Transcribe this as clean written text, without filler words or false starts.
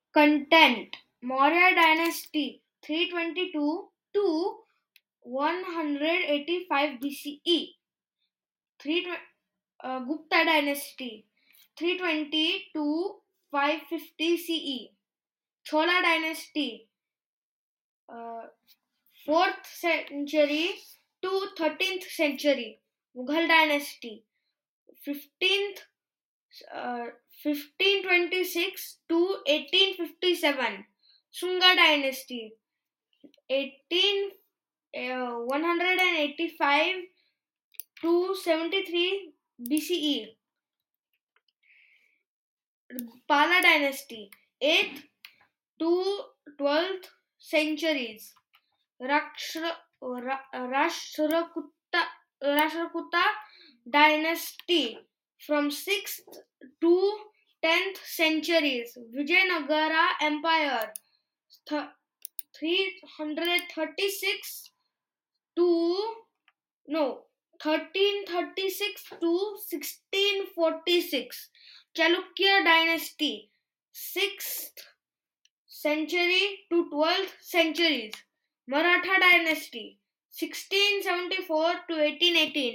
Content: Maurya dynasty 322 to 185 BCE. Gupta dynasty 320 to 550 CE. Chola dynasty 4th century to 13th century. Mughal dynasty 15th 1526 to 1857. Shunga dynasty 185 to 73 BCE. Pala dynasty 8th to 12th centuries. Rashtrakuta dynasty from 6th to 10th centuries. Vijayanagara Empire 336 to no 1336 to 1646. Chalukya dynasty 6th century to 12th centuries. Maratha dynasty 1674 to 1818.